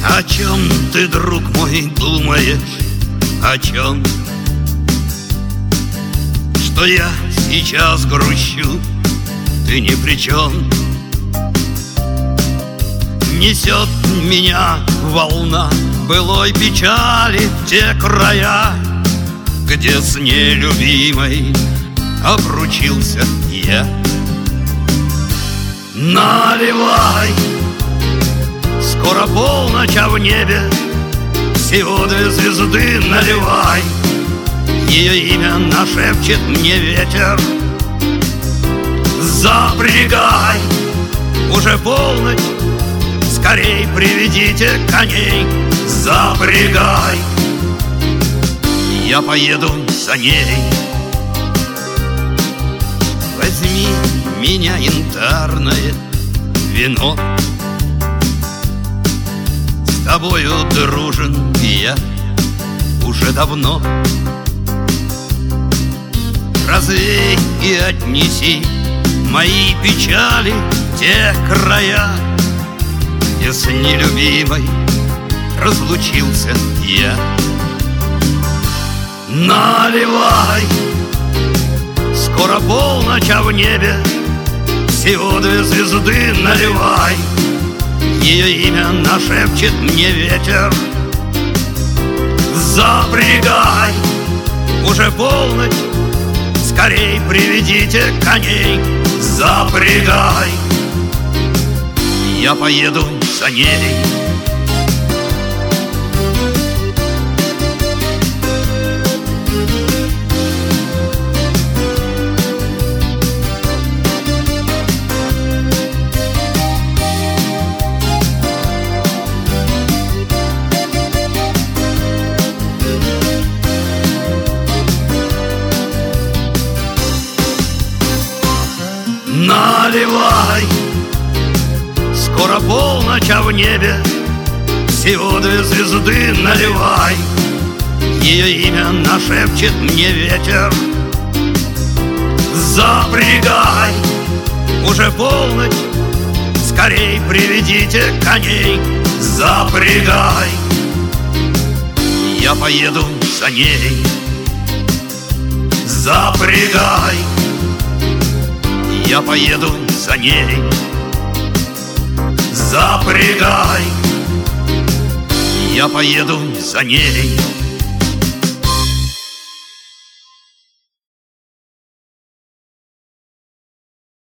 О чем ты, друг мой, думаешь? О чем? Что я сейчас грущу, ты ни при чем. Несет меня волна былой печали в те края, где с нелюбимой обручился я. Наливай, скоро полночь, а в небе всего 2 звезды наливай. Ее имя нашепчет мне ветер. Запрягай, уже полночь, скорей приведите коней. Запрягай, я поеду за ней. Возьми меня янтарное вино, с тобою дружен я уже давно. Развей и отнеси мои печали в те края, где с нелюбимой разлучился я. Наливай, скоро полночь, а в небе всего 2 звезды наливай. Ее имя нашепчет мне ветер. Запрягай, уже полночь, скорей приведите коней. Запрягай, я поеду за ней. Наливай, скоро полночь, а в небе всего 2 звезды наливай. Ее имя нашепчет мне ветер. Запрягай, уже полночь, скорей приведите коней. Запрягай, я поеду за ней. Запрягай, я поеду за ней. Запрягай, я поеду за ней.